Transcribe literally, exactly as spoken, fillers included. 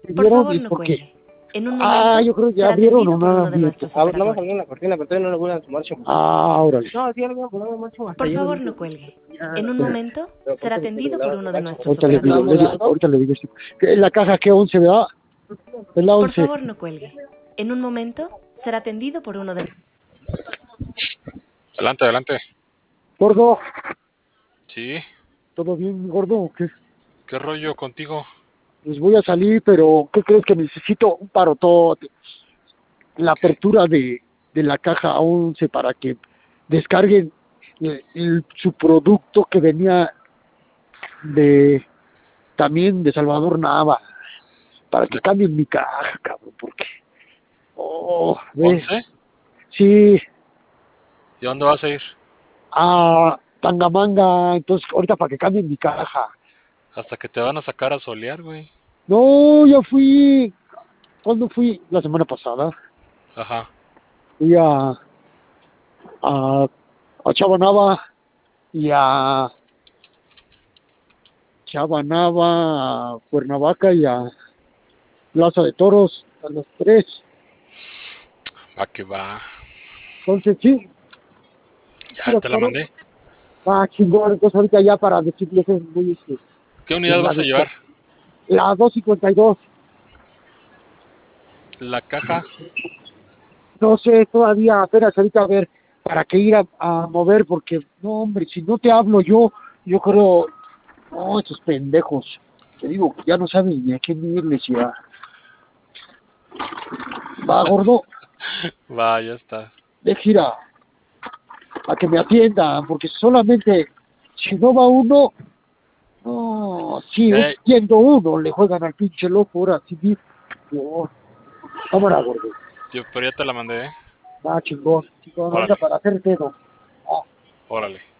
Por ¿Vieron? favor, ¿Y no por qué? cuelgue. En un Ah, momento yo creo que ya será vieron atendido por una uno de nuestros abierta. A ver, nada más operadores. abrir la cortina, pero todavía no le voy a tomar show. Ah, órale. No, sí, ya lo voy a poner en marcha hasta Por yo lo favor, dije. no cuelgue. Ya, En un Sí. momento pero será ponte atendido el por lado uno de de marcha. nuestros Ahorita le digo, operadores. le digo, ahorita le digo. Sí. ¿Qué, ¿La caja qué once, verdad? Es la Por once. favor, no cuelgue. En un momento será atendido por uno de... Adelante, adelante. Gordo, Sí, ¿todo bien, gordo? ¿Qué? ¿qué rollo contigo? Pues voy a salir, pero ¿qué crees que necesito? Un parotote. La ¿Qué? apertura de, de la caja once para que descarguen el- el- su producto que venía de también de Salvador Nava, para que ¿De cambien mi caja, cabrón, porque oh, ve, once? sí, ¿Y a dónde vas a ir? a Tangamanga, entonces ahorita para que cambien mi caja. Hasta que te van a sacar a solear, güey. No, ya fui, ¿cuándo fui? La semana pasada, Ajá. fui a a, a Chabanaba y a Chabanaba, a Cuernavaca y a Plaza de Toros, a los tres. Va que va. Entonces sí, Ya mira, te la claro, mandé. va chingón, entonces ahorita ya para decirles es muy este, ¿Qué unidad en la, vas a llevar? la dos cincuenta y dos. La caja. No sé, todavía apenas ahorita a ver para qué ir a, a mover, porque no, hombre, si no te hablo yo, yo creo, no, esos pendejos, te digo, ya no saben ni a quién irles ya. Va, gordo, Va, ya está. de gira a que me atiendan, porque solamente si no va uno, no, sí, un- Ey, yendo uno, le juegan al pinche loco, ahora sí, no, cámara, gordo, yo, pero ya te la mandé, ¿eh? va chingón, chingón, ahorita Órale, para hacer pedo. Ah. órale.